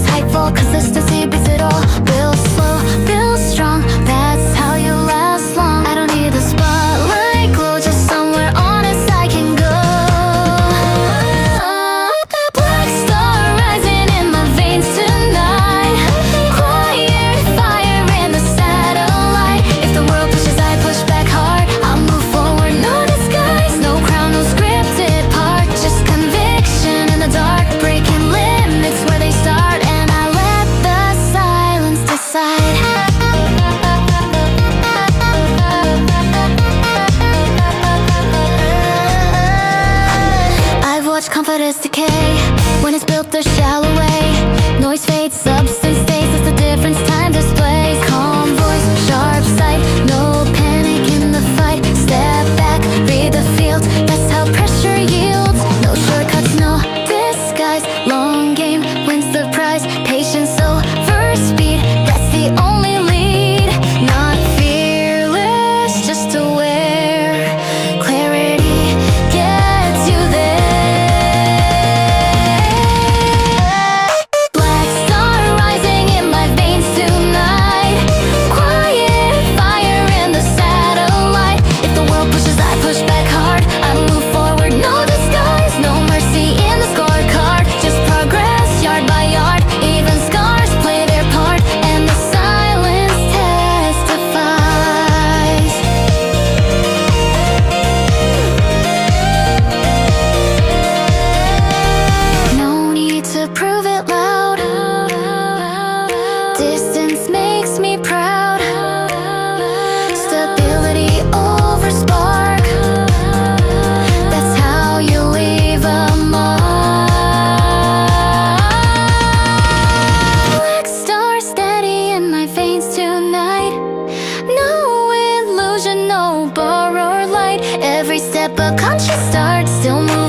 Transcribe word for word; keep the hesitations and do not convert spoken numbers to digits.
is hateful, consistency beats it all. Build slow, build strong, that's how you last long. I don't need the spotlight glow, just somewhere honest I can go. Black star rising in my veins tonight. Quiet fire in the satellite. If the world pushes, I push back hard. I'll move forward, no disguise, no crown, no scripted part. Just conviction in the dark, breaking limits where they start. And I let the silence decide. I've watched confidence decay when it's built the shallow way. Noise fades, substance stays, it's the difference time displays. Calm voice, sharp sight, no panic in the fight. Step back, read the field, that's how pressure yields. No shortcuts, no disguise, long game wins the prize. Patience over speed, that's the only lead. Not fearless, just aware. Clarity gets you there. Black star rising in my veins tonight. Quiet fire in the satellite. If the world pushes, I push back hard. I move forward, no disguise, no mercy in the scorecard. Just progress, yard by yard. Even scars play their part, and the silence testifies. No need to prove it loud. Distance makes me proud. Stability over spark, that's how you leave a mark. Black star steady in my veins tonight. No illusion, no borrowed light. Every step a conscious start, still moving